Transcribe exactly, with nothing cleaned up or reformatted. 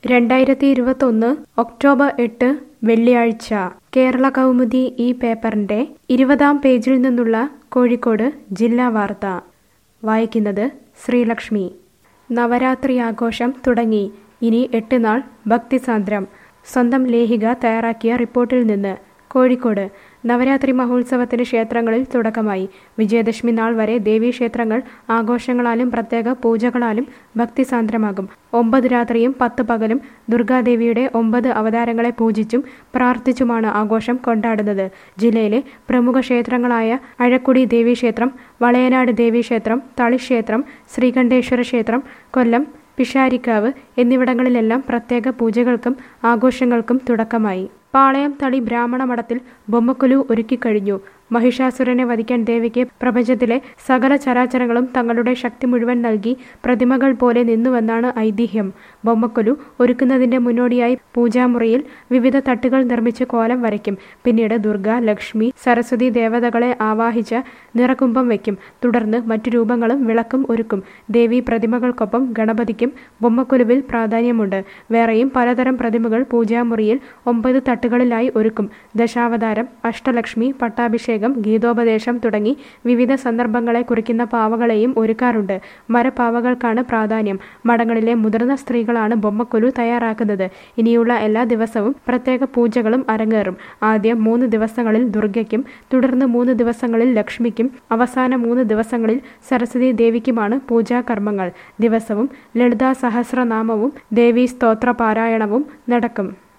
രണ്ടായിരത്തി ഇരുപത്തൊന്ന് ഒക്ടോബർ എട്ട് വെള്ളിയാഴ്ച കേരള കൗമുദി ഈ പേപ്പറിന്റെ ഇരുപതാം പേജിൽ നിന്നുള്ള കോഴിക്കോട് ജില്ലാ വാർത്ത വായിക്കുന്നത് ശ്രീലക്ഷ്മി. നവരാത്രി ആഘോഷം തുടങ്ങി. ഇനി എട്ട് നാൾ ഭക്തിസാന്ദ്രം. സ്വന്തം ലേഖിക തയ്യാറാക്കിയ റിപ്പോർട്ടിൽ നിന്ന്. കോഴിക്കോട് നവരാത്രി മഹോത്സവത്തിന് ക്ഷേത്രങ്ങളിൽ തുടക്കമായി. വിജയദശമി നാൾ വരെ ദേവീക്ഷേത്രങ്ങൾ ആഘോഷങ്ങളാലും പ്രത്യേക പൂജകളാലും ഭക്തിസാന്ദ്രമാകും. ഒമ്പത് രാത്രിയും പത്ത് പകലും ദുർഗാദേവിയുടെ ഒമ്പത് അവതാരങ്ങളെ പൂജിച്ചും പ്രാർത്ഥിച്ചുമാണ് ആഘോഷം കൊണ്ടാടുന്നത്. ജില്ലയിലെ പ്രമുഖ ക്ഷേത്രങ്ങളായ അഴക്കുടി ദേവീക്ഷേത്രം, വളയനാട് ദേവീക്ഷേത്രം, തളിക്ഷേത്രം, ശ്രീകണ്ഠേശ്വര ക്ഷേത്രം, കൊല്ലം പിഷാരിക്കാവ് എന്നിവിടങ്ങളിലെല്ലാം പ്രത്യേക പൂജകൾക്കും ആഘോഷങ്ങൾക്കും തുടക്കമായി. പാളയം തളി ബ്രാഹ്മണ മഠത്തിൽ ബൊമ്മക്കുലു ഒരുക്കിക്കഴിഞ്ഞു. മഹിഷാസുരനെ വധിക്കാൻ ദേവിക്ക് പ്രപഞ്ചത്തിലെ സകല ചരാചരങ്ങളും തങ്ങളുടെ ശക്തി മുഴുവൻ നൽകി പ്രതിമകൾ പോലെ നിന്നുവെന്നാണ് ഐതിഹ്യം. ബൊമ്മക്കുലു ഒരുക്കുന്നതിന്റെ മുന്നോടിയായി പൂജാമുറിയിൽ വിവിധ തട്ടുകൾ നിർമ്മിച്ച് കോലം വരയ്ക്കും. പിന്നീട് ദുർഗ, ലക്ഷ്മി, സരസ്വതി ദേവതകളെ ആവാഹിച്ച് നിറകുംഭം വയ്ക്കും. തുടർന്ന് മറ്റു രൂപങ്ങളും വിളക്കും ഒരുക്കും. ദേവി പ്രതിമകൾക്കൊപ്പം ഗണപതിക്കും ബൊമ്മക്കുലുവിൽ പ്രാധാന്യമുണ്ട്. വേറെയും പലതരം പ്രതിമകൾ പൂജാമുറിയിൽ ഒമ്പത് തട്ടുകളിലായി ഒരുക്കും. ദശാവതാരം, അഷ്ടലക്ഷ്മി, പട്ടാഭിഷേകം, ഗീതോപദേശം തുടങ്ങി വിവിധ സന്ദർഭങ്ങളെ കുറിക്കുന്ന പാവകളെയും ഒരുക്കാറുണ്ട്. മരപ്പാവകൾക്കാണ് പ്രാധാന്യം. മഠങ്ങളിലെ മുതിർന്ന സ്ത്രീകളാണ് ബൊമ്മക്കുലു തയ്യാറാക്കുന്നത്. ഇനിയുള്ള എല്ലാ ദിവസവും പ്രത്യേക പൂജകളും അരങ്ങേറും. ആദ്യം മൂന്ന് ദിവസങ്ങളിൽ ദുർഗയ്ക്കും, തുടർന്ന് മൂന്ന് ദിവസങ്ങളിൽ ലക്ഷ്മിക്കും, അവസാന മൂന്ന് ദിവസങ്ങളിൽ സരസ്വതി ദേവിക്കുമാണ് പൂജാകർമ്മങ്ങൾ. ദിവസവും ലളിതാ സഹസ്രനാമവും ദേവീ സ്തോത്ര പാരായണവും നടക്കും.